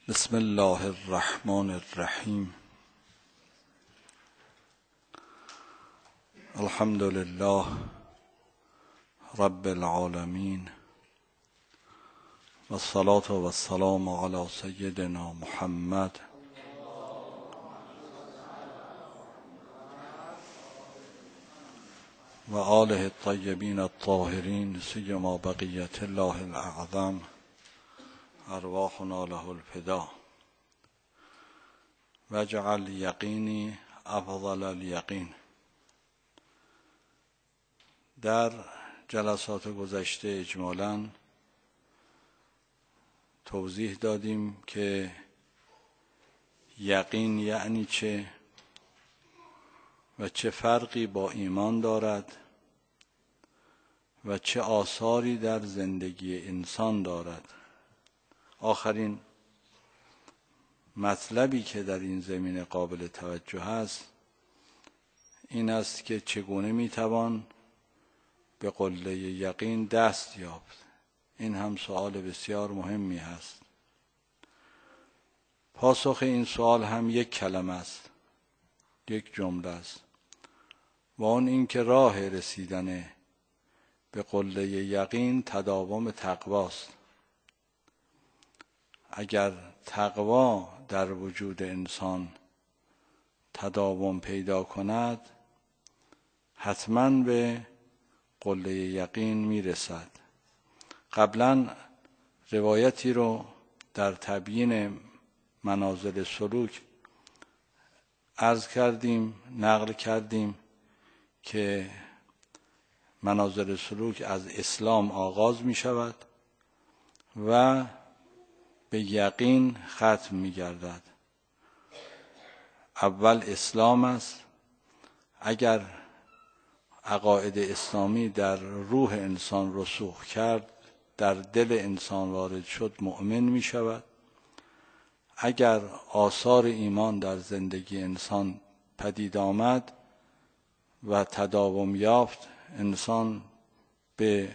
بسم الله الرحمن الرحیم. الحمد لله رب العالمین و الصلاة و السلام علی سیدنا محمد و آله الطیبین الطاهرین سیما بقیة الله الاعظم ارواحنا له الفدا واجعل یقینی افضل الیقین. در جلسات گذشته اجمالاً توضیح دادیم که یقین یعنی چه و چه فرقی با ایمان دارد و چه آثاری در زندگی انسان دارد. آخرین مطلبی که در این زمینه قابل توجه است این است که چگونه میتوان به قله یقین دست یافت. این هم سوال بسیار مهمی است. پاسخ این سوال هم یک کلمه است، یک جمله است، و آن این که راه رسیدن به قله یقین تداوم تقواست. اگر تقوا در وجود انسان تداوم پیدا کند حتما به قله یقین میرسد. قبلا روایتی رو در تبیین منازل سلوک عرض کردیم، نقل کردیم که منازل سلوک از اسلام آغاز می شود و به یقین ختم می گردد. اول اسلام است. اگر عقاید اسلامی در روح انسان رسوخ کرد، در دل انسان وارد شد، مؤمن می شود. اگر آثار ایمان در زندگی انسان پدید آمد و تداوم یافت، انسان به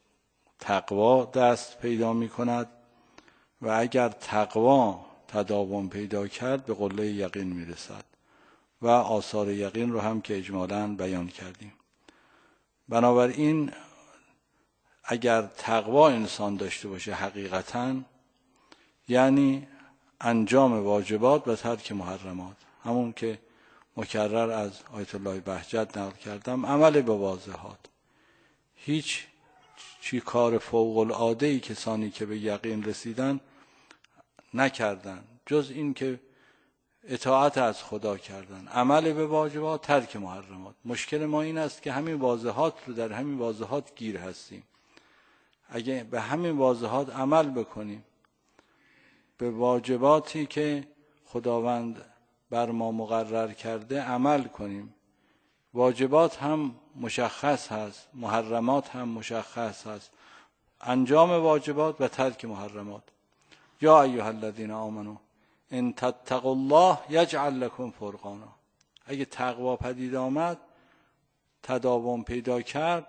تقوا دست پیدا می کند و اگر تقوا تداوم پیدا کرد به قله یقین می رسد و آثار یقین رو هم که اجمالاً بیان کردیم. بنابراین اگر تقوا انسان داشته باشه حقیقتاً یعنی انجام واجبات و ترک محرمات، همون که مکرر از آیت الله بهجت نقل کردم، عمل به واضحات. هیچ کار فوق العاده‌ای کسانی که به یقین رسیدن نکردن جز این که اطاعت از خدا کردن، عمل به واجبات، ترک محرمات. مشکل ما این است که همین واضحات رو در همین واضحات گیر هستیم. اگه به همین واضحات عمل بکنیم، به واجباتی که خداوند بر ما مقرر کرده عمل کنیم، واجبات هم مشخص هست، محرمات هم مشخص هست، انجام واجبات و ترک محرمات. یا ایها الذین آمنوا ان تتقوا الله یجعل لكم فرقانا. اگه تقوا پدید آمد، تداوم پیدا کرد،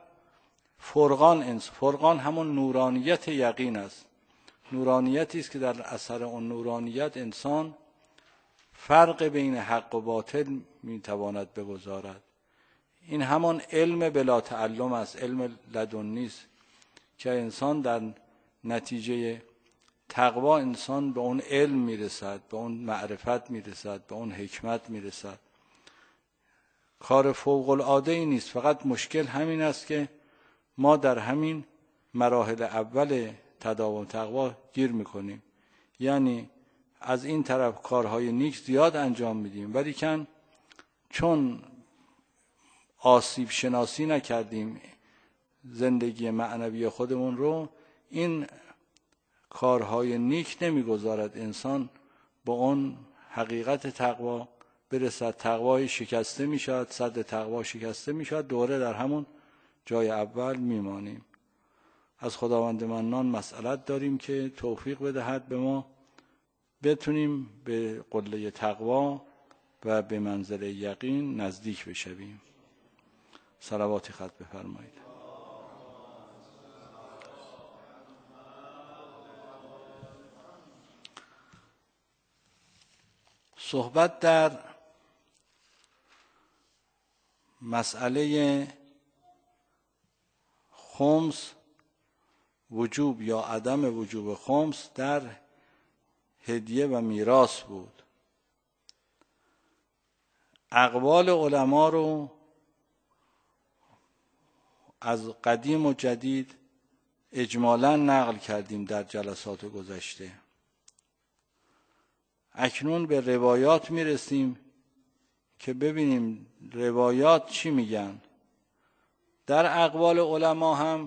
فرقان همون نورانیت یقین است. نورانیتی است که در اثر اون نورانیت انسان فرق بین حق و باطل میتواند بگذارد. این همان علم بلا تعلم است، علم لدنی است که انسان در نتیجه تقوا انسان به اون علم میرسد، به اون معرفت میرسد، به اون حکمت میرسد. کار فوق العاده ای نیست، فقط مشکل همین است که ما در همین مراحل اول تداوم تقوا گیر میکنیم. یعنی از این طرف کارهای نیک زیاد انجام میدیم، ولیکن چون آسیب شناسی نکردیم زندگی معنوی خودمون رو، این کارهای نیک نمیگذارد انسان به اون حقیقت تقوا برسد. تقوای شکسته میشد، صد تقوا شکسته میشد، دوره در همون جای اول میمانیم. از خداوند منان مسئلت داریم که توفیق بدهد به ما بتونیم به قله تقوا و به منزل یقین نزدیک بشویم. صلواتی ختم بفرمایید. صحبت در مسئله خمس، وجوب یا عدم وجوب خمس در هدیه و میراث بود. اقوال علما رو از قدیم و جدید اجمالاً نقل کردیم در جلسات گذشته. اکنون به روایات میرسیم که ببینیم روایات چی میگن. در اقوال علما هم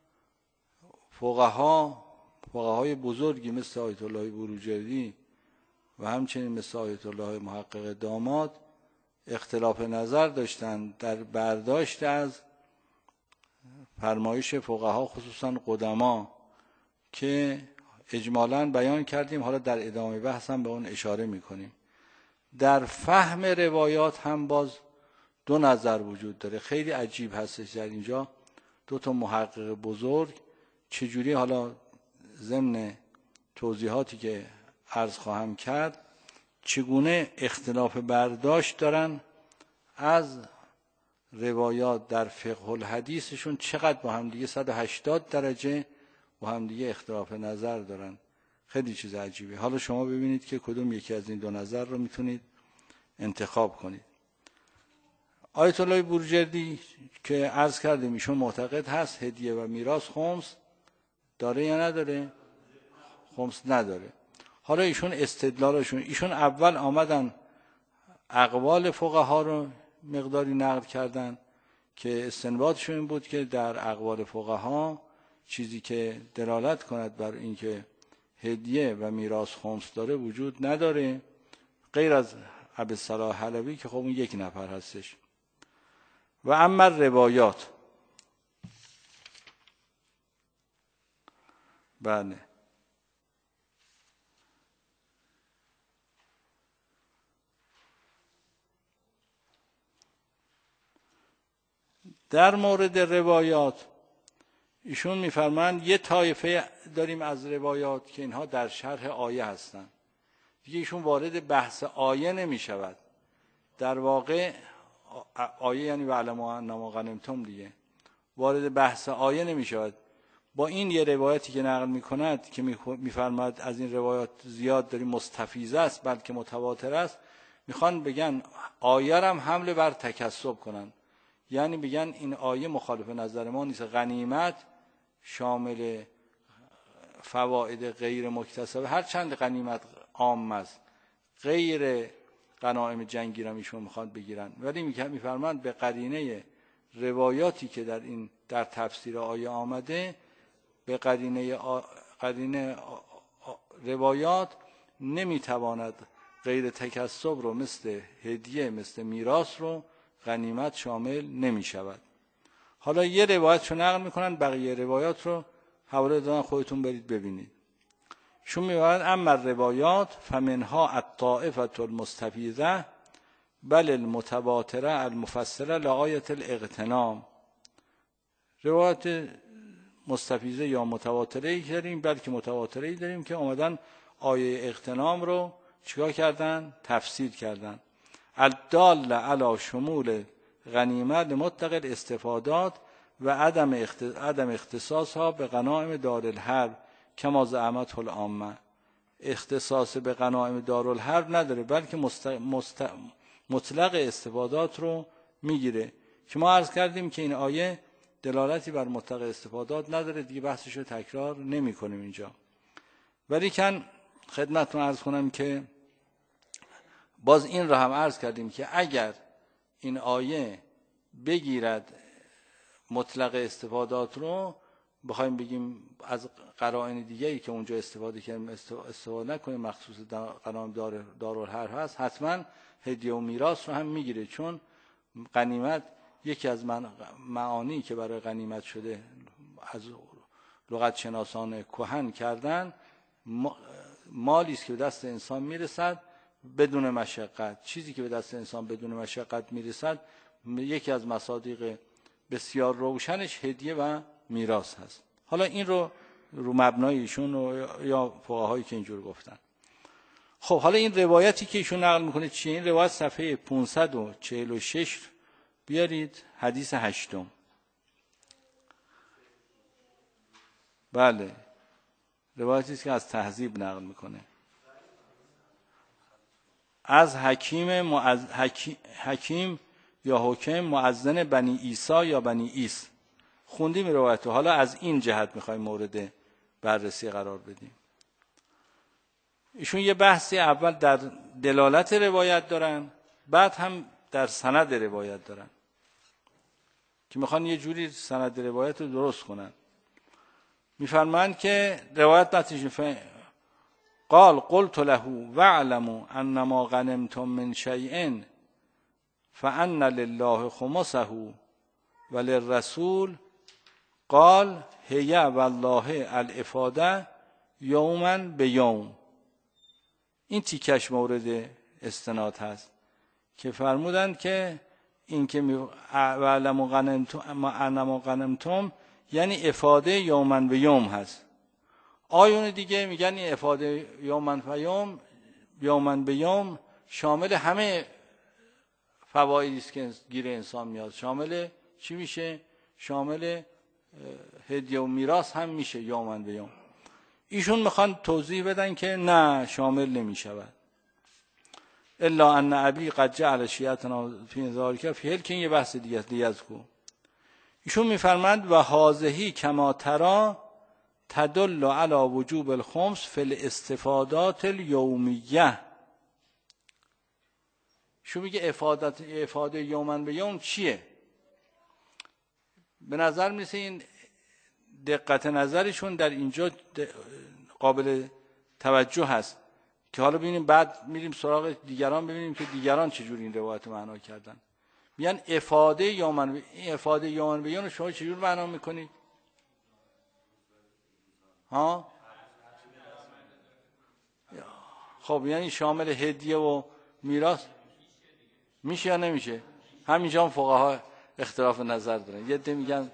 فقهای بزرگی مثل آیت الله بروجردی و همچنین مثل آیت الله محقق داماد اختلاف نظر داشتند در برداشت از فرمایش فقها، خصوصا قدما، که اجمالاً بیان کردیم. حالا در ادامه بحث هم به اون اشاره میکنیم. در فهم روایات هم باز دو نظر وجود داره. خیلی عجیب هستش در اینجا دو تا محقق بزرگ چجوری، حالا ضمن توضیحاتی که عرض خواهم کرد، چگونه اختلاف برداشت دارن از روایات در فقه الحدیثشون، چقدر با هم دیگه 180 درجه با هم دیگه اختلاف نظر دارن. خیلی چیز عجیبه. حالا شما ببینید که کدوم یکی از این دو نظر رو میتونید انتخاب کنید. آیت الله بروجردی که عرض کردیم ایشون معتقد هست هدیه و میراث خمس داره یا نداره؟ خمس نداره. حالا ایشون استدلالشون، ایشون اول آمدن اقوال فقها رو مقداری نقل کردن که استنباطشون این بود که در اقوال فقها چیزی که دلالت کند بر اینکه هدیه و میراث خمس داره وجود نداره، غیر از ابوالصلاح حلبی که خب اون یک نفر هستش. و اما روایات، بله، در مورد روایات ایشون میفرمایند یه طایفه داریم از روایات که اینها در شرح آیه هستند. دیگه ایشون وارد بحث آیه نمی شود. در واقع آیه یعنی وعلموا انما غنمتم دیگه، وارد بحث آیه نمی شود. با این یه روایتی که نقل می کند که میفرماید از این روایات زیاد داریم مستفیض است بلکه متواتر است، میخوان بگن آیه هم حمله بر تکسب کنن. یعنی بگن این آیه مخالف نظر ما نیست، غنیمت شامل فواید غیر مکتسبه، هر چند غنیمت عام است، غیر غنایم جنگی را ایشون میخوان بگیرن، ولی میفرمایند به قرینه روایاتی که در تفسیر آیه آمده، به قرینه روایات نمیتواند غیر تکسب رو مثل هدیه، مثل میراث رو غنیمت شامل نمی شود. حالا یه روایت رو نقل میکنن، بقیه روایات رو حواله دادن خودتون برید ببینید. شون میبرد اما روایات فمنها الطائفة المستفیضه بل المتواتره المفسره لآیت الاغتنام. روایت مستفیضه یا متواتره داریم، بلکه متواتره داریم که اومدن آیه اغتنام رو چیکار کردن؟ تفسیر کردن. الدال علی شمول غنیمه لمطلق الاستفادات و عدم اختصاصها به غنایم دارالحرب کما زعمته العامه. اختصاص به غنایم دارالحرب نداره، بلکه مطلق استفادات رو میگیره که ما عرض کردیم که این آیه دلالتی بر مطلق استفادات نداره، دیگه بحثش رو تکرار نمی کنیم اینجا. ولی کن خدمتتون عرض کنم که باز این را هم عرض کردیم که اگر این آیه بگیرد مطلق استفادات رو، بخوایم بگیم از قرائن دیگه‌ای که اونجا استفاده کردیم استفاده نکنیم، مخصوص غنایم دارالحرب هست، حتما هدیه و میراث رو هم میگیره، چون غنیمت یکی از معانی که برای غنیمت شده از لغت شناسان کهن کردن، مالی است که به دست انسان میرسد بدون مشقت. چیزی که به دست انسان بدون مشقت میرسد، یکی از مصادیق بسیار روشنش هدیه و میراث هست. حالا این رو مبنای ایشون یا فقهایی که اینجور گفتن. خب حالا این روایتی که ایشون نقل میکنه چیه؟ این روایت صفحه 546 بیارید، حدیث 8. بله، روایتی است که از تهذیب نقل میکنه از حکیم یا حکم مؤذن بنی عیسی یا بنی عیس. خوندیم روایتو، حالا از این جهت میخوایم مورد بررسی قرار بدیم. ایشون یه بحثی اول در دلالت روایت دارن، بعد هم در سند روایت دارن که میخوان یه جوری سند روایت رو درست کنن. میفرمایند که روایت نتیجه قال قلت له واعلموا انما غنمتم من شیء فان لله خمسه وللرسول قال هي والله الافاده یوما به یوم. این تیکش مورد استناد هست که فرمودند که این که واعلموا انما غنمتم یعنی افاده یوما به یوم هست. آیون دیگه میگن این افاده یوما به یوم شامل همه فوایدی است که گیر انسان میاد. شامل چی میشه؟ شامل هدیه و میراث هم میشه یوما به یوم. ایشون میخوان توضیح بدن که نه، شامل نمیشود. الا ان ابی قد جعل شیعتنا فی ذلک فی هل، که این یه بحث دیگه است دیگه. ایشون میفرماند و هذه کما ترى تدل علی وجوب الخمس فی الاستفادات الیومیه. شو میگه افاده یومن به یوم چیه؟ به نظر میسه این دقت نظرشون در اینجا قابل توجه هست که حالا ببینیم بعد میریم سراغ دیگران ببینیم که دیگران چجور این روایت معنا کردن. میگن افاده یومن به یوم شما چجور معنا میکنید؟ ها؟ خب یعنی شامل هدیه و میراث میشه یا نمیشه؟ همینجا هم فقها اختلاف نظر دارن. یه ده میگن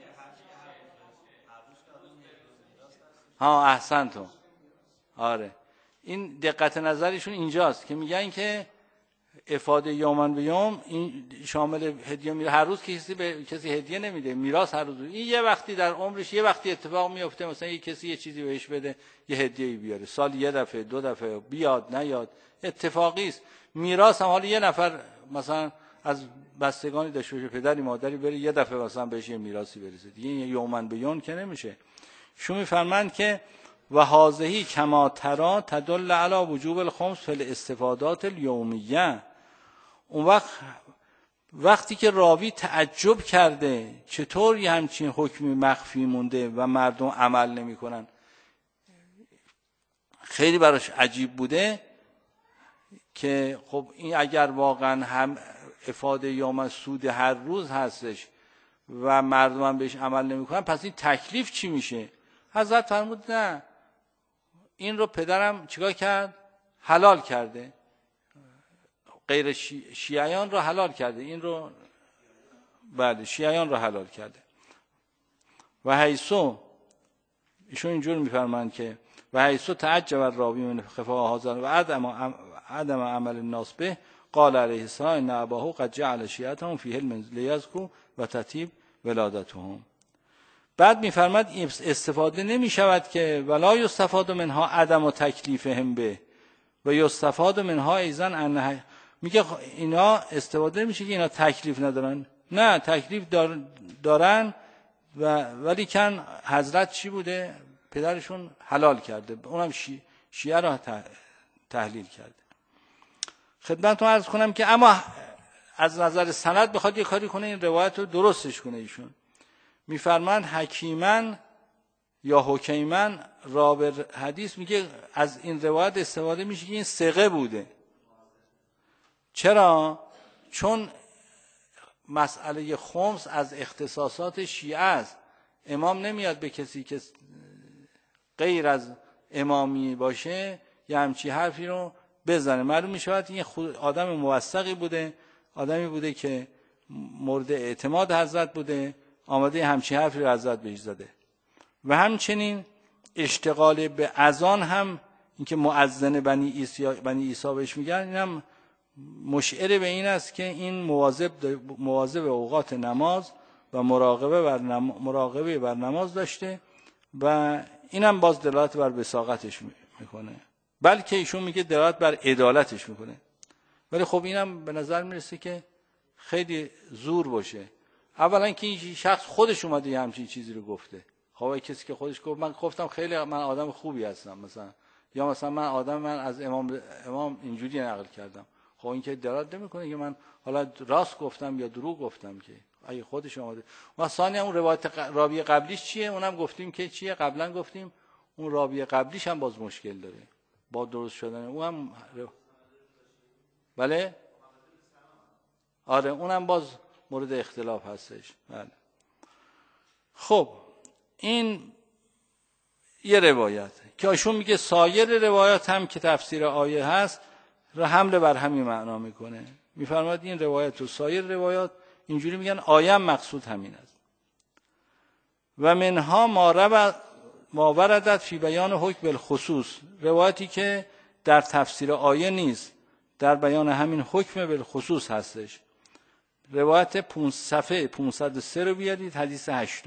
ها احسنتون. آره، این دقت نظرشون اینجاست که میگن که افاده یومن به یوم این شامل هدیه میره. هر روز کسی به کسی هدیه نمیده، میراث هر روز. این یه وقتی در عمرش یه وقتی اتفاق میفته، مثلا یه کسی یه چیزی بهش بده، یه هدیه‌ای بیاره، سال یه دفعه دو دفعه بیاد نیاد، اتفاقی است. میراث هم حالا یه نفر مثلا از بستگانی داشته باشه، پدری مادری بره یه دفعه مثلا بهش یه میراثی برسه، دیگه یومن به یوم که نمیشه. شو میفرمایند که و هذه کما ترى تدل علی وجوب الخمس فی الاستفادات الیومیه. اون وقتی که راوی تعجب کرده چطور یه همچین حکمی مخفی مونده و مردم عمل نمی‌کنن، خیلی براش عجیب بوده که خب این اگر واقعا هم افاده یوم سود هر روز هستش و مردم هم بهش عمل نمی‌کنن، پس این تکلیف چی میشه؟ حضرت فرمود نه، این رو پدرم چیکار کرد؟ حلال کرده. غیر شیعیان رو حلال کرده، این رو بله شیعیان رو حلال کرده. و حیثو ایشون اینجور میفرمایند که و حیثو تعجب الراوی من خفاء حاضر و عدم عمل الناس به قال علیه السلام ان اباه قد جعل شیعتهم فی حلم لیزکو و تطیب ولادتهم. بعد میفرماد استفاده نمی شود که ولا یستفاد منها عدم و تکلیفهم به و یستفاد منها ایضا انها. میگه اینا استفاده میشه که اینا تکلیف ندارن. نه، تکلیف دارن ولی کن حضرت چی بوده؟ پدرشون حلال کرده، اونم شیعه را تحلیل کرده. خدمتتون عرض کنم که اما از نظر سند بخواد یه کاری کنه این روایت رو درستش کنه. ایشون میفرمان حکیمن یا حکیمن راوی حدیث میگه از این روایت استفاده میشه که این ثقه بوده. چرا؟ چون مسئله خمس از اختصاصات شیعه است. امام نمیاد به کسی که غیر از امامی باشه یه همچی حرفی رو بزنه. معلوم میشود این آدم موثقی بوده، آدمی بوده که مورد اعتماد حضرت بوده، آمده همچی حرفی رو حضرت بهش زده. و همچنین اشتغال به اذان هم اینکه مؤذن بنی عیسی بهش میگن، اینم مشعر به این است که این مواظب اوقات نماز و مراقبه بر نماز داشته و اینم باز دلالت بر وساقتش میکنه، بلکه ایشون میگه دلالت بر عدالتش میکنه. ولی خب اینم به نظر میرسه که خیلی زور باشه. اولا که این شخص خودش اومده یه همچین چیزی رو گفته. خب کسی که خودش گفت من گفتم خیلی من آدم خوبی هستم مثلا، یا مثلا من از امام اینجوری نقل کردم، خب این که دلالت نمیکنه که من حالا راست گفتم یا دروغ گفتم، که اگه خودش اومده. و ثانیا اون روایت راوی قبلیش چیه؟ اونم گفتیم که چیه، قبلا گفتیم اون راوی قبلیش هم باز مشکل داره با درست شدن اونم. بله آره اونم باز مورد اختلاف هستش. بله خب این یه روایت که ایشون میگه سایر روایات هم که تفسیر آیه هست را حمله بر همین معنا میکنه. میفرماد این روایت و سایر روایات اینجوری میگن آیه مقصود همین است. و منها ما وردت فی بیان حکم بالخصوص، روایتی که در تفسیر آیه نیست، در بیان همین حکم بالخصوص هستش. روایت صفحه 503 رو بیارید، حدیث 8.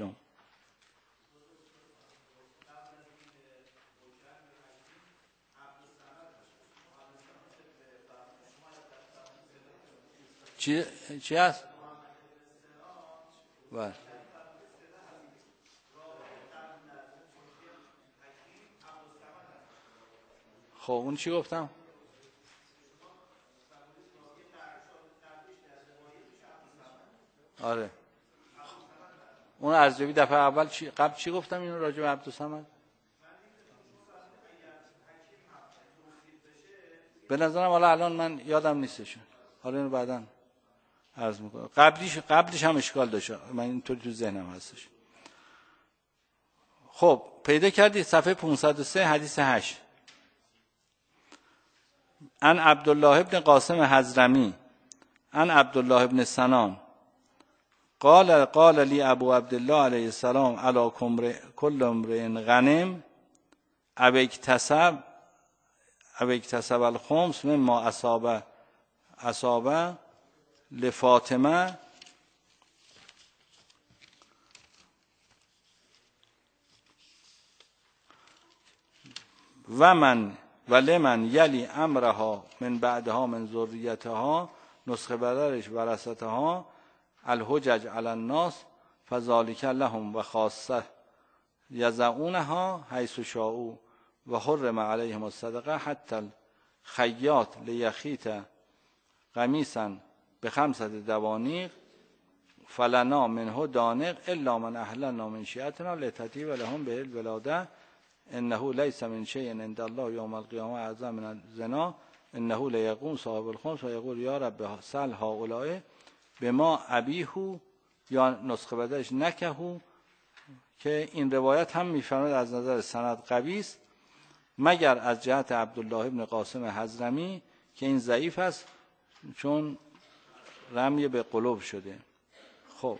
چی هست؟ بله خب اون چی گفتم؟ آره اون ارزیابی دفعه اول قبل چی گفتم اینو راجع به عبدالصمد؟ به نظرم حالا الان من یادم نیستش، حالا اینو بعداً عرض میکنم. قبلیش هم اشکال داشت، من اینطوری تو ذهنم هستش. خب پیدا کردید صفحه 503 حدیث 8. عن عبدالله ابن قاسم حضرمی عن عبدالله ابن سنان قال لی ابو عبدالله علیه السلام علی کل امرئ غنم او اکتسب الخمس مما اصابه لفاطمه ولمن یلی امرها من بعدها من ذریتها، نسخه بدرش ورثتها الحجج علی الناس فذلک لهم و خاصه یزعونها حیث شاءوا و حرم علیهم الصدقه حتی الخیاط لیخیط قمیصا ب5 دوانیق فلنا منه دانق الا من اهلنا من شیعتنا لتطیب لهم به الولاده انه لیس من شیء عند الله یوم القیامه اعظم من الزنا انه لیقوم صاحب الخمس و یقول یا رب سل هؤلاء بما ابیه، یا نسخه بدرش نکهو، که این روایت هم میفرماید از نظر سند قوی است مگر از جهت عبدالله ابن قاسم حضرمی که این ضعیف است چون رمی به قلوب شده. خب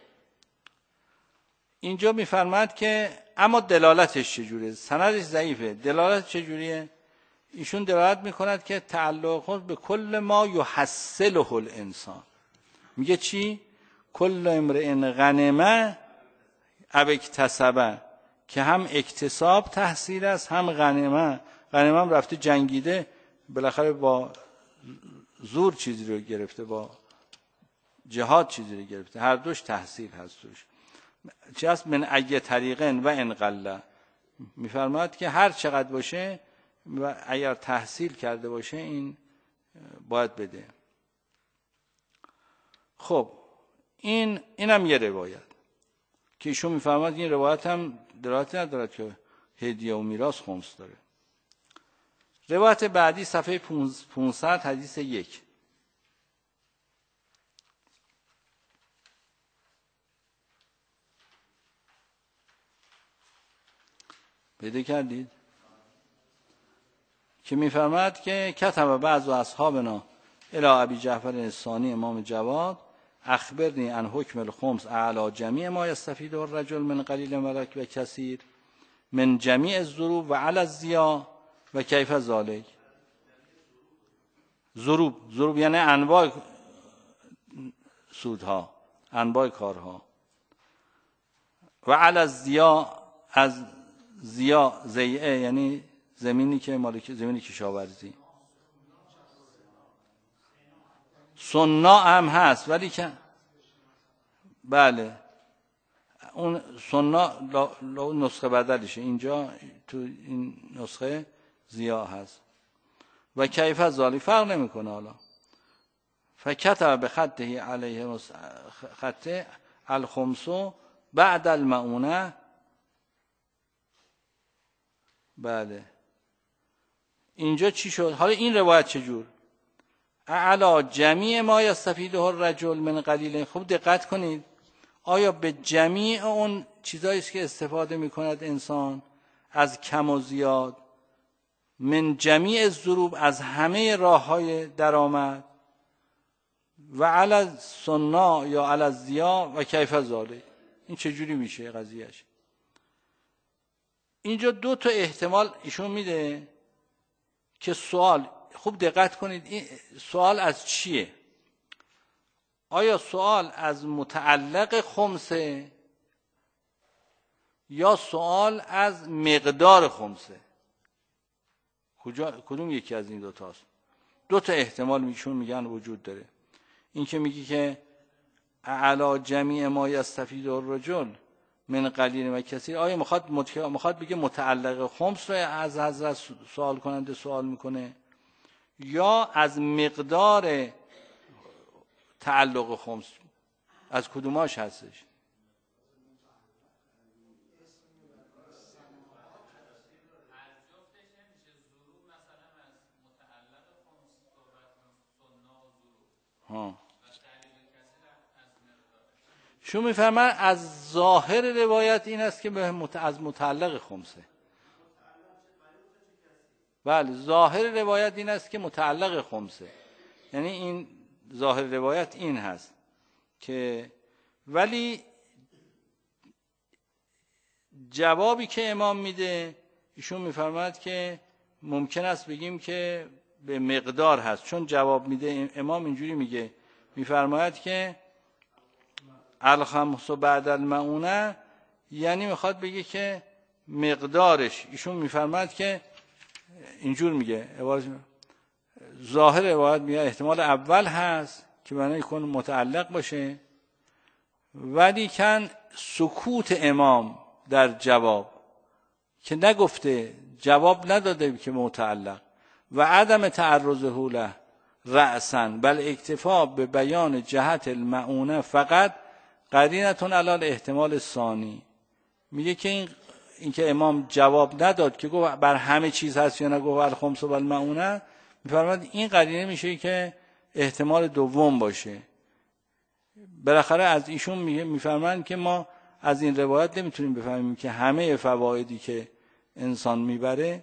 اینجا میفرماید که اما دلالتش چجوریه؟ سندش ضعیفه، دلالت چجوریه؟ ایشون دلالت میکند که تعلق خود به کل ما یحصله الانسان. میگه چی؟ کل امرئ غنمه او اکتسبه، که هم اکتساب تحصیل است هم غنمه هم رفته جنگیده، بالاخره با زور چیزی رو گرفته، با جهاد چیزی رو گرفته، هر دوش تحصیل هست توش. چی هست؟ من ای طریقن و انقله، میفرماید که هر چقدر باشه و اگر تحصیل کرده باشه این باید بده. خب اینم یه روایت که ایشون میفرماید این روایت هم دلالتی ندارد که هدیه و میراث خمس داره. روایت بعدی صفحه 500 حدیث 1. پیدا کردید؟ که میفرماید که کتب بعض اصحابنا الی ابی جعفر الثانی امام جواد اخبرنی عن حکم الخمس اعلی جمیع ما یستفیده الرجل من قلیل و کثیر من جمیع الظروف و علی الضیاء و کیف ذالک. ضروب یعنی انواع سودها، انواع کارها. و علی الضیاع، از ضیاع ضیعه یعنی زمینی که مالک زمین کشاورزی. صناع هم هست ولی که بله اون صناع نسخه بدلشه، اینجا تو این نسخه ضیاع هست. و کیف ذالک فرق نمیکنه. حالا فکتب بخطه علیه خطه الخمس بعد المعونه. بله اینجا چی شد؟ حالا این روایت چجور؟ اعلی جمیع ما یستفیده الرجل من قلیل. خوب دقت کنید، آیا به جمیع اون چیزایی است که استفاده میکند انسان از کم و زیاد، من جمیع الضروب، از همه راههای درآمد، و علی الصناع یا علی الضیاع و کیف ذالک، این چجوری میشه قضیهش؟ اینجا دو تا احتمال ایشون میده که سوال، خوب دقت کنید، این سوال از چیه؟ آیا سوال از متعلق خمسه یا سوال از مقدار خمسه؟ کدوم یکی از این دوتاست؟ دو تا احتمال میشون میگن وجود داره. این که میگی که اعلی جمیع ما یستفید الرجل من قلیل و کثیر، آیا میخواد بگه متعلق خمس رو از حضرت سوال کننده سوال میکنه یا از مقدار تعلق خمس؟ از کدوماش هستش؟ شو میفهمن از ظاهر روایت این است که از متعلق خمسه. بله ظاهر روایت این است که متعلق خمسه، یعنی این ظاهر روایت این هست که، ولی جوابی که امام میده ایشون میفرماید که ممکن است بگیم که به مقدار هست، چون جواب میده امام اینجوری میگه، میفرماید که الخمس بعد المعونه، یعنی میخواد بگه که مقدارش، ایشون میفرماید که اینجور میگه، ظاهر روایت میگه احتمال اول هست که معنی کن متعلق باشه، ولی کن سکوت امام در جواب که نگفته، جواب نداده که متعلق، و عدم تعرضه له رأسا بل اکتفا به بیان جهت المعونه فقط قرینتون علی احتمال ثانی. میگه که این که امام جواب نداد که گفت بر همه چیز هست یا نگفت الخمس و المعونه، میفرماید این قرینه میشه که احتمال دوم باشه. بالاخره از ایشون میفرمایند که ما از این روایت نمیتونیم بفهمیم که همه فوایدی که انسان میبره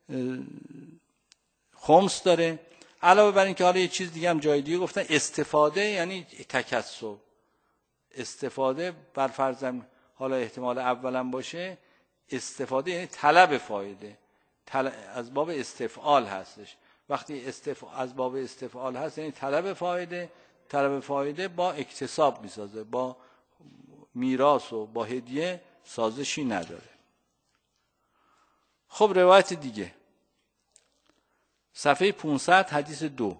خمس داره. علاوه بر این که حالا یه چیز دیگه هم جای دیگه گفتن، استفاده یعنی تکسب، استفاده بر فرضم حالا احتمال اولم باشه، استفاده یعنی طلب فایده، از باب استفعال هستش. وقتی از باب استفعال هست یعنی طلب فایده، طلب فایده با اکتساب میسازه، با میراث و با هدیه سازشی نداره. خب روایت دیگه صفحه 500 حدیث 2.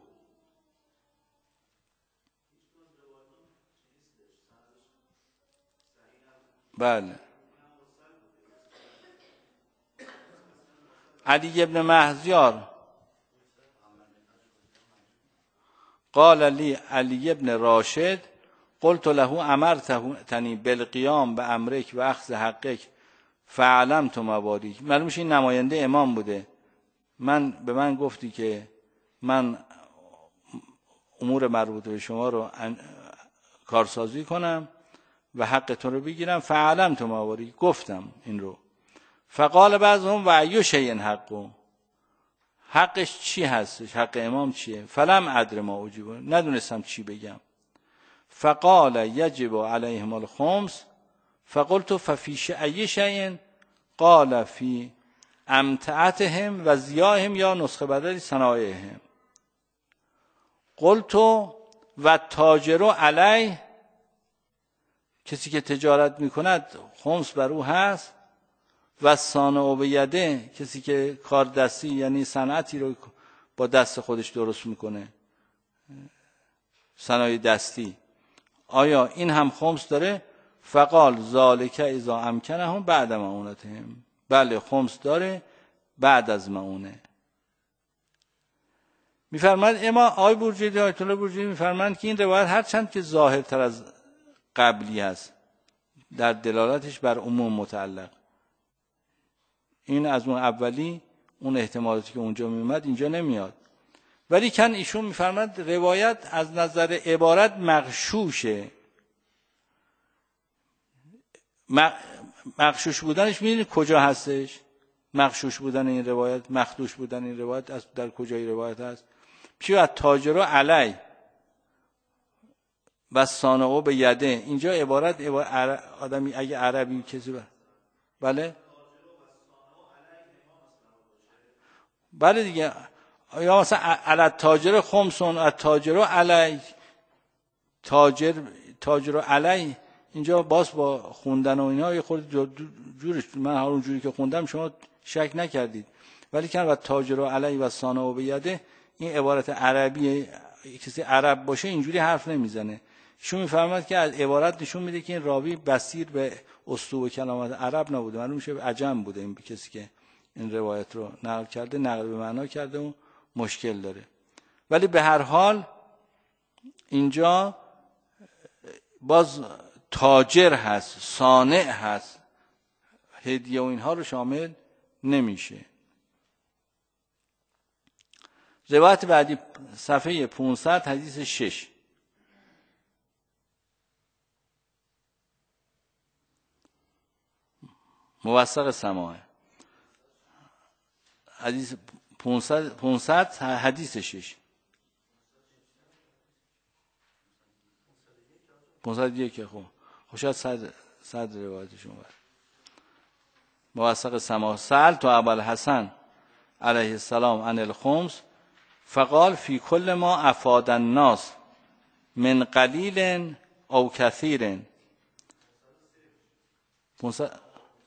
بله علی ابن مهزیار قال لی علی ابن راشد قلت له امرتنی بالقیام به امرک و اخذ حقک فعلمت موالیک. معلوم میشه این نماینده امام بوده. به من گفتی که من امور مربوطه به شما رو کارسازی کنم و حقتون رو بگیرم. فعلمت موالیک، گفتم این رو. فقال بعضهم و ایو شیء حقه، حقش چی هستش، حق امام چیه؟ فلم ادر ما اجیب، ندونستم چی بگم. فقال یجب علیهم الخمس فقلت ففی ای شیء؟ قال فی امتعتهم و ضیاهم یا نسخه بدلی صنایعهم. قلتو و تاجر علیه، کسی که تجارت میکند خمس بر او هست. و صانع بیده، کسی که کار دستی یعنی صنعتی رو با دست خودش درست میکنه، صنایع دستی، آیا این هم خمس داره؟ فقال ذالک اذا امکنهم بعد معونتهم. بله خمس داره بعد از معونه. میفرماید اما آقای بورجیدی، آیت الله بورجیدی میفرماند که این روایت هرچند که ظاهرتر از قبلی است در دلالتش بر عموم متعلق، این از اون اولی اون احتمالاتی که اونجا میومد اینجا نمیاد، ولی کن ایشون میفرماید روایت از نظر عبارت مغشوشه. مغشوش بودنش میدونی کجا هستش؟ مغشوش بودن این روایت، مخدوش بودن این روایت در کجای روایت هست؟ چی از تاجر علی و صانع بیده، اینجا عبارت آدمی اگه عربی کسی بله بله دیگه، یا مثلا علی تاجر خمسون از تاجر علی، تاجر علی، اینجا باز با خوندن و اینا یه خورده جورش، من اون جوری که خوندم شما شک نکردید، ولی که و تاجر علی و صانع بیده این عبارت عربی، کسی عرب باشه اینجوری حرف نمیزنه. شما میفهمید که از عبارت نشون میده که این راوی بصیر به اسلوب و کلمات عرب نبوده، معلوم میشه عجم بوده این کسی که این روایت رو نقل کرده، نقل به معنا کرده و مشکل داره. ولی به هر حال اینجا باز تاجر هست، صانع هست، هدیه و اینها رو شامل نمیشه. روایت بعدی صفحه 500 حدیث 6. موثق سماع حدیث 500 حدیث 6 501 خب شاید 100 روایتشون بود. موثق سماع سأل تو ابوالحسن علیه السلام عن الخمس فقال فی کل ما افاد الناس من قلیل او کثیر. 500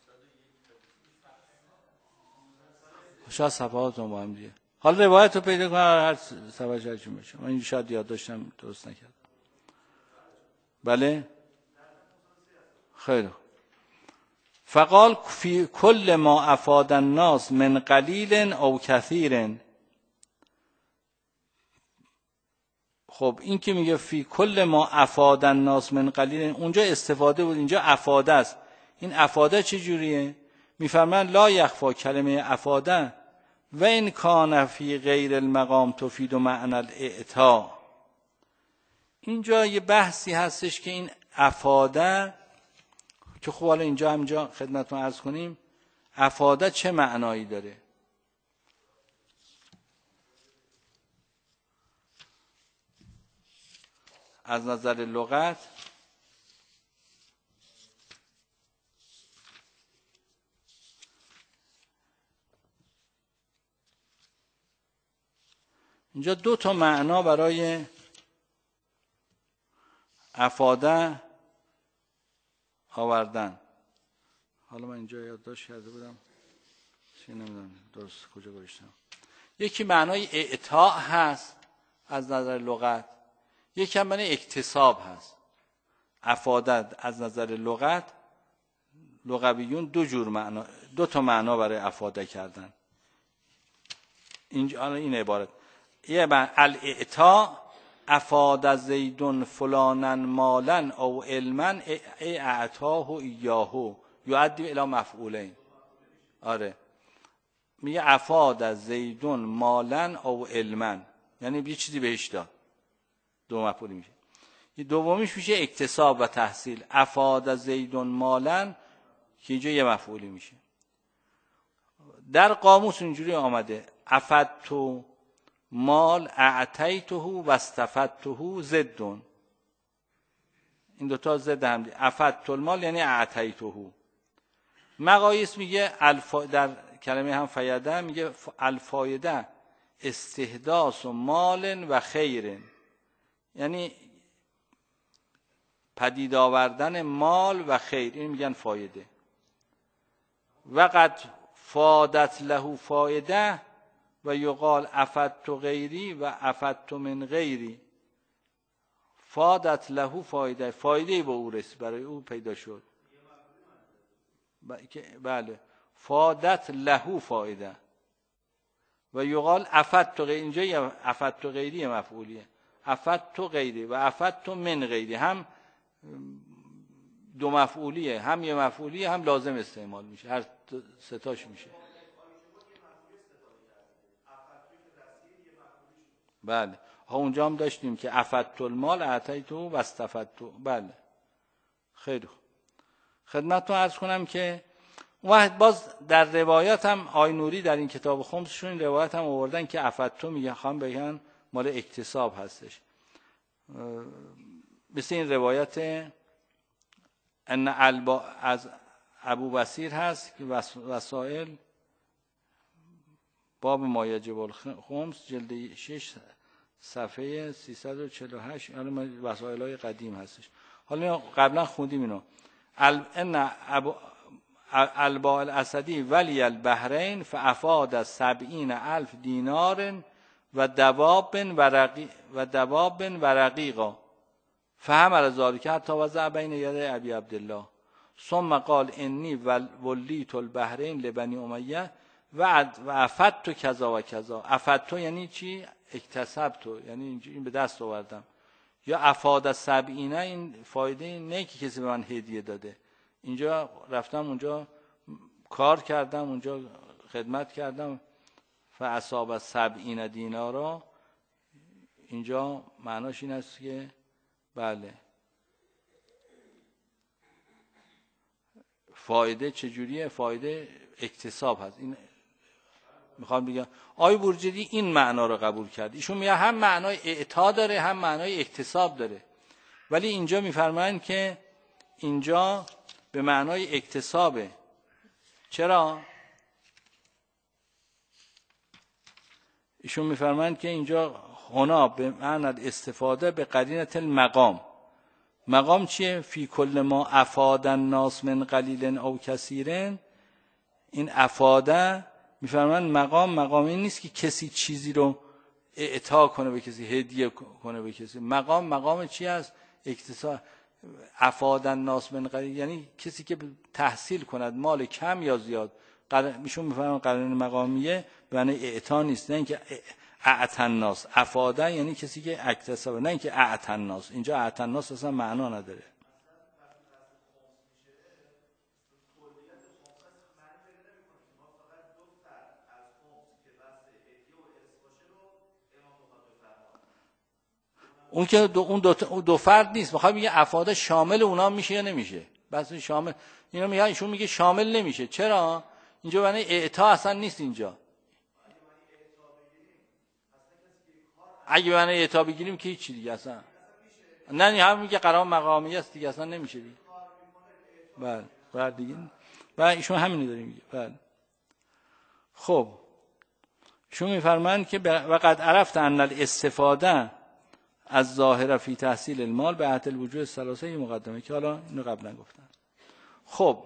شاید صفحاتون با هم دیگه، حالا روایت رو پیدا کنم هر صفحه هرچی بشه، من این شاید یاد داشتم درست نکردم. بله خیلی. فقال فی کل ما افاد الناس من قلیل او کثیر. خب این که میگه فی کل ما افاد الناس من قلیل، اونجا استفاده بود، اینجا افاده است. این افاده چه جوریه؟ میفرمان لا یخفا کلمه افاده و این کان فی غیر المقام تفید معنی الاعطاء. اینجا یه بحثی هستش که این افاده که خب حالا اینجا خدمتتون عرض کنیم افاده چه معنایی داره. از نظر لغت اینجا 2 تا معنا برای افاده آوردن. حالا من اینجا یادداشت کرده بودم چی نمیدونم درست کجا گذاشتم. یکی معنای اعطاء هست از نظر لغت، یکی هم معنای اکتساب هست. افاده از نظر لغت لغویون 2 تا معنا برای افاده کردن. اینجا این عبارت یه الاعطاء افاد زیدون فلانن مالن او علما اعطاه ایاهو یؤدی الی مفعولین. آره میگه افاد زیدون مالن او علما، یعنی یه چیزی بهش داد، 2 مفعولی میشه. دومیش میشه اکتساب و تحصیل، افاد زیدون مالن که اینجا یه مفعولی میشه. در قاموس اینجوری آمده افدتو مال اعطیته و استفدته زدون. این 2 تا زد هم افدت المال یعنی اعطیته. مقایس میگه در کلمه هم فیده میگه الفایده استحداث و مال و خیر، یعنی پدید آوردن مال و خیر، این میگن فایده. وقد فادت له فایده و یقال افدت غیری و افدت من غیری. فادت له فایده، فایده به او رسید، برای او پیدا شد. بله، فادت له فایده و یقال افدت غیری، اینجا افدت غیری مفعولیه، افدت غیری و افدت من غیری، هم دو مفعولیه، هم یه مفعولیه، هم لازم استعمال میشه، هر ستاش میشه. بله ها، اونجا هم داشتیم که افدت المال اعطیتو و استفدتو. بله خیلی خوب. خدمتتون عرض کنم که واحد باز در روایات هم آی نوری در این کتاب خمسشون این روایت هم آوردن که افدتو میگه خواهم بگن مال اکتساب هستش، مثل این روایت ان از ابو بصیر هست که وسائل باب ما یجب الخمس جلد 6 صفحه 348، یعنی وسائل‌های قدیم هستش. حالا قبلا خوندیم اینو. ان الباء الاسدی ولی البحرین فافاد 70,000 دینار و دواب ورقیقا فحمل ذلك حتی وضع بین یدی ابی عبدالله ثم قال انی ولیت البحرین لبنی امیه و افدت کذا و کذا. افدت یعنی چی؟ اکتسبت، یعنی این به دست آوردم. یا افاد 70، این فایده نه که کسی به من هدیه داده، اینجا رفتم اونجا کار کردم، اونجا خدمت کردم، فاصاب 70 دینارا، اینجا معناش این است که بله فایده چجوریه؟ فایده اکتساب هست. این میخوام بگم آقای بورجردی این معنا رو قبول کرد. ایشون میگه هم معنای اعطا داره هم معنای اکتساب داره، ولی اینجا میفرمایند که اینجا به معنای اکتسابه. چرا؟ ایشون میفرمایند که اینجا هنا به معنی استفاده به قرینه المقام. مقام چیه؟ فی کل ما افاد الناس من قلیل او کثیر. این افاده میفرمایند مقام این نیست که کسی چیزی رو اعطا کنه به کسی، هدیه کنه به کسی. مقام چی است؟ اکتساب. افاد الناس من قلیل یعنی کسی که تحصیل کند مال کم یا زیاد. میشون میفرمایند قرین مقامیه به معنی اعطا نیست، نه اینکه اعطى الناس. افاده یعنی کسی که اکتسابه، نه اینکه اعطى الناس. اینجا اعطى الناس اصلا معنا نداره. اون که اون دو فرد نیست. میخوام بگم افاده شامل اونا میشه یا نمیشه؟ بس شامل اینا میگه، ایشون میگه شامل نمیشه. چرا؟ اینجا معنی اعطا اصلا نیست. اینجا اگه معنی اعطا بگیریم که هیچ دیگه اصلا نه، هم میگه قرار مقامی است دیگه، اصلا نمیشه دیگه. بله دیگه. و ایشون همینو داره میگه. بله خب ایشون میفرمایند که وقد عرفت ان الاستفاده از ظاهر فی تحصیل المال به عهد الوجوه الثلاثه مقدمه، که حالا اینو قبلا گفتن. خب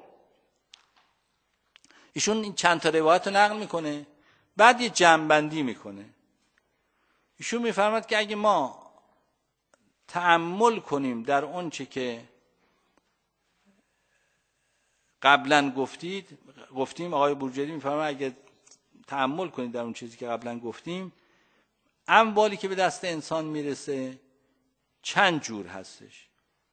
ایشون این چند تا روایت رو نقل میکنه، بعد یه جمع‌بندی میکنه. ایشون میفرماد که اگه ما تأمل کنیم در اون چه که قبلا گفتیم، آقای بورجردی میفرماد اگه تأمل کنید در اون چیزی که قبلا گفتیم، اموالی که به دست انسان میرسه چند جور هستش.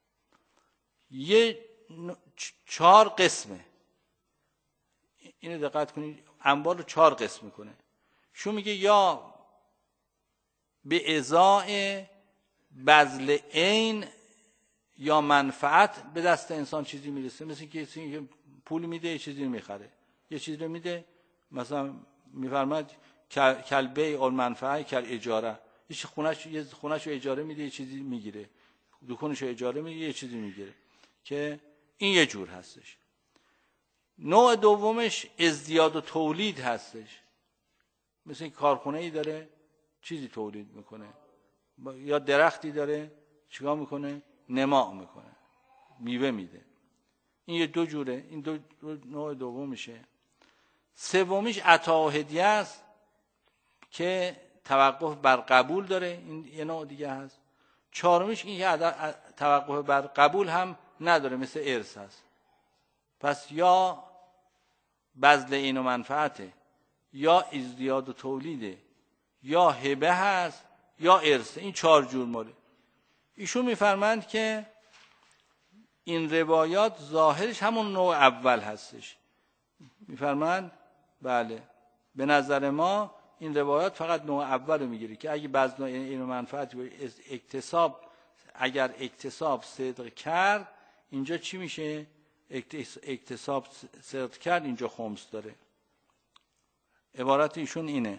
4 قسمه. اینو دقت کنید، اموال رو 4 قسم میکنه. شو میگه یا به ازای بذل عین یا منفعت به دست انسان چیزی میرسه، مثل کسی که پول میده یه چیزی رو میخره، یه چیزی رو میده، مثلا میفرماد کل بیع المنفعه کل اجاره، یه خونه‌شو اجاره میده یه چیزی میگیره، دکونشو اجاره میده یه چیزی میگیره، که این یه جور هستش. نوع دومش ازدیاد و تولید هستش. مثل کارخونه ای داره چیزی تولید میکنه، یا درختی داره چیکار میکنه؟ نما میکنه، میوه میده. این یه دو جوره، این دو نوع دومشه. سومیش عطا و هدیه است که توقف بر قبول داره، این یه نوع دیگه هست. چهارمیش این که توقف بر قبول هم نداره، مثل ارث هست. پس یا بذل عین و منفعته، یا ازدیاد و تولیده، یا هبه هست، یا ارث. این 4 جور ماله. ایشون میفرمایند که این روایات ظاهرش همون نوع اول هستش. میفرمایند بله به نظر ما این روایات فقط نوع اول رو میگیره که اگه بذل عین و منفعت اکتساب، اگر اکتساب صدق کرد اینجا چی میشه؟ اکتساب صدق کرد اینجا خمس داره. عبارت ایشون اینه.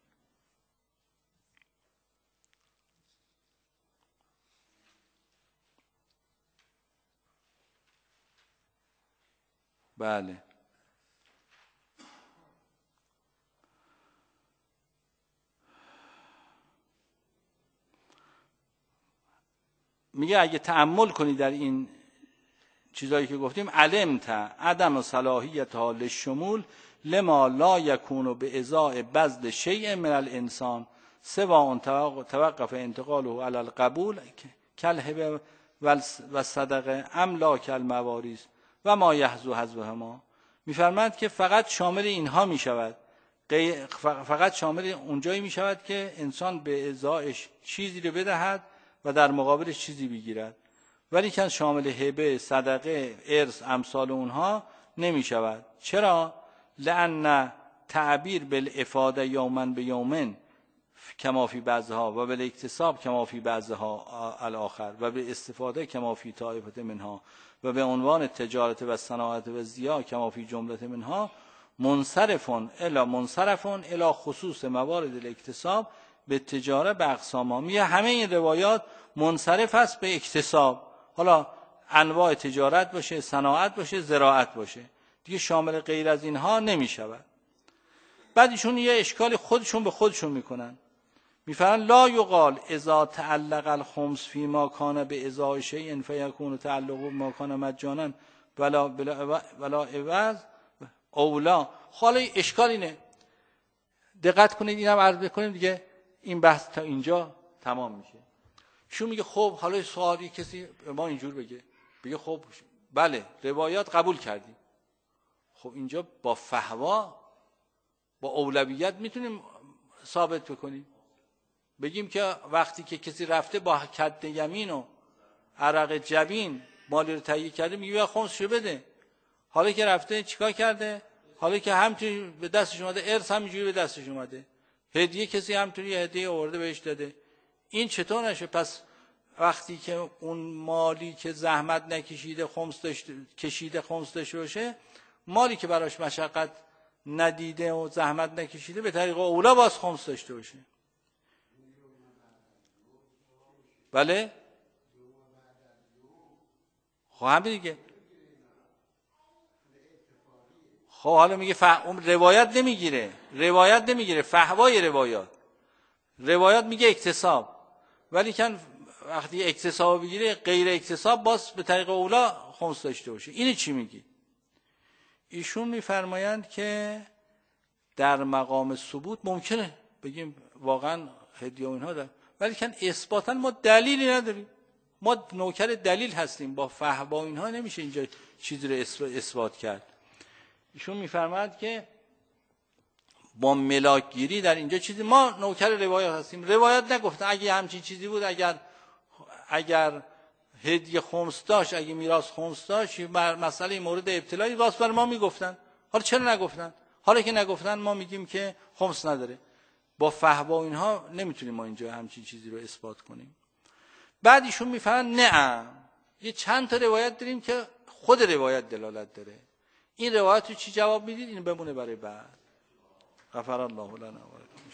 بله میگه اگه تأمل کنی در این چیزایی که گفتیم، علمت عدم صلاحیت حال شمول لما لا یکون به ازاء بذل شیء من الانسان سواء توقف انتقاله علی القبول کالهبه و صدقه ام لا کالموارث و ما یحظو حظوهما. میفرماید که فقط شامل اینها میشود، فقط شامل اونجایی میشود که انسان به ازایش چیزی رو بدهد و در مقابلش چیزی بگیرد، ولی که شامل هبه، صدقه، ارث، امثال اونها نمیشود. چرا؟ لأن تعبیر بالافاده یوما به یومن کما فی بعضها و بالاکتساب کما فی بعضها الاخر و به استفاده کما فی طائفه منها و به عنوان تجارت و صناعت و ضیاع کما فی جمله منها منصرفون الی خصوص موارد الاکتساب به تجاره به اقسامها. میگه همه این روایات منصرف است به اکتساب، حالا انواع تجارت باشه، صناعت باشه، زراعت باشه، دیگه شامل غیر از اینها نمیشود. بعد ایشون یه اشکال خودشون به خودشون میکنن، میفرن لا یقال اذا تعلق الخمس فی ما کان به ازای شیء فیکون تعلق ما کان مجانا ولا عوض اولا. حالا اشکال اینه، دقت کنید اینم عرض بکنیم دیگه این بحث تا اینجا تمام میشه. شو میگه خب حالا سوالی کسی ما اینجور بگه خب بله روایات قبول کردیم، خب اینجا با فحوا با اولویت میتونیم ثابت بکنیم، بگیم که وقتی که کسی رفته با کد یمین و عرق جبین مالی رو تهیه کرده میگه خمسشو بده، حالا که رفته چیکار کرده؟ حالا که همینطوری به دستش اومده، ارث همینجوری به دستش اومده، هدیه کسی همینطوری هدیه آورده بهش داده، این چطور نشه؟ پس وقتی که اون مالی که زحمت نکشیده خمس داشته باشه، مالی که براش مشقت ندیده و زحمت نکشیده به طریق اولا باز خمس داشته باشه. بله خب همین دیگه. خب حالا میگه روایت نمیگیره فحوای روایات میگه اکتساب، ولی کن وقتی اکتساب بگیره غیر اکتساب باز به طریق اولا خمس داشته باشه. اینو چی میگی؟ ایشون میفرمایند که در مقام ثبوت ممکنه بگیم واقعا هدیه و اینها داره، ولی کن اثباتا ما دلیلی نداریم، ما نوکر دلیل هستیم، با فحوا اینها نمیشه اینجا چیزی رو اثبات کرد. ایشون میفرماید که با ملاک گیری در اینجا چیزی، ما نوکر روایت هستیم، روایت نگفته اگه همچین چیزی بود، اگر هدیه خمس داشت، اگه میراث خمس داشت، مسئله مورد ابتلایی واسه بر ما میگفتن. حالا چرا نگفتن؟ حالا که نگفتن ما میگیم که خمس نداره. با فحوا اینها نمیتونیم ما اینجا همچین چیزی رو اثبات کنیم. بعد ایشون میفهمن نه، یه چند تا روایت داریم که خود روایت دلالت داره. این روایت رو چی جواب میدید؟ این بمونه برای بعد. غفر الله لنا و لکم.